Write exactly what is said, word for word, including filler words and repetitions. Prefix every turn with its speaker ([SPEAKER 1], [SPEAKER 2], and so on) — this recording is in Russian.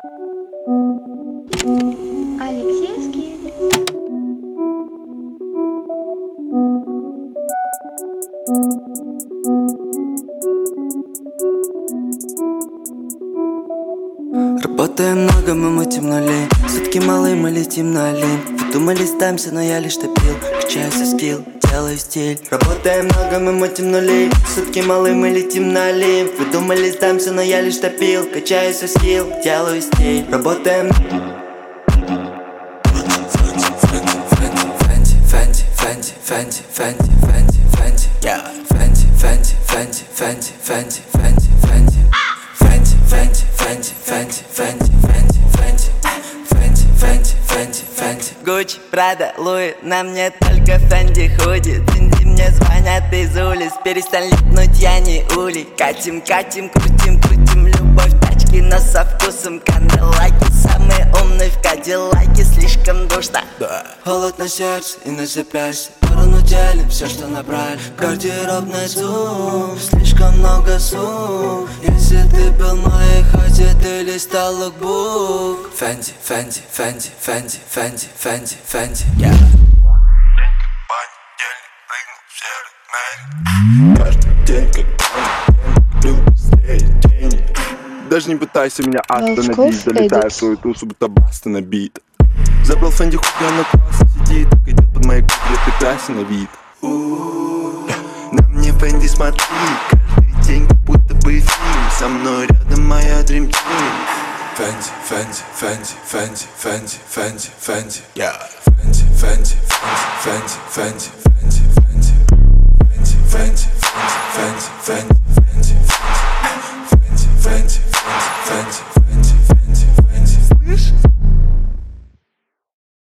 [SPEAKER 1] Алексеевский.
[SPEAKER 2] Работаем много, мы мутим нули. Сутки малые, мы летим на Олимп. Вы думали, сдамся, но я лишь топил. Качаюсь скилл, делаю стиль. Работаем много, мы мутим нули. Сутки малые, мы летим на Олимп. Вы думали, сдамся, но я лишь топил. Качаюсь скилл, делаю стиль. Работаем. Фэнти, фэнти, фэнти, фэнти, фэнти, фэнти, фэнти, yeah. Фэнти, фэнти, фэнти, фэнти, фэнти, фэнти, фэнти. Фэнти, фэнти, фэнти, фэнти, фэнти, фэнти, фэнти. Фэнти, фэнти, фэнти, фэнти. Гуччи, Прада, Луи, на мне только Фэнди худи. Динди, мне звонят из улиц. Перестань липнуть, я не улей. Катим, катим, крутим, крутим. Любовь, тачки, но со вкусом канделаки. Самый умный в кадиллаке, слишком душно, да. Холод на сердце и на запястье. Сторону делим все, что набрали. Гардеробный зум, слишком много сумм. Если ты был в моей хате, ты листал лукбук. Фэнти, фэнти, фэнти, фэнти, фэнти, фэнти, фэнти, yeah.
[SPEAKER 3] Каждый день, как день. Даже не пытайся меня остановить. Долетаю в свою тусу, будто баста на бит. Забрал Фэнди хуй, на классе сидит. Так идет под моей губой, прекрасен на вид. На мне Фэнди смотри. Каждый день, как будто бы фильм. Со мной рядом моя Dream Team. Фэнди, Фэнди, Фэнди, Фэнди, Фэнди, Фэнди, Фэнди, yeah. Фэнди, Фэнди, Фэнди, Фэнди, Фэнди, Фэнди, Фэнди, Фэнди, Фэнди, Фэнди, Фэнди, Фэнди, Фэнди, Фэнди, Фэнди, Фэнди, Фэнди.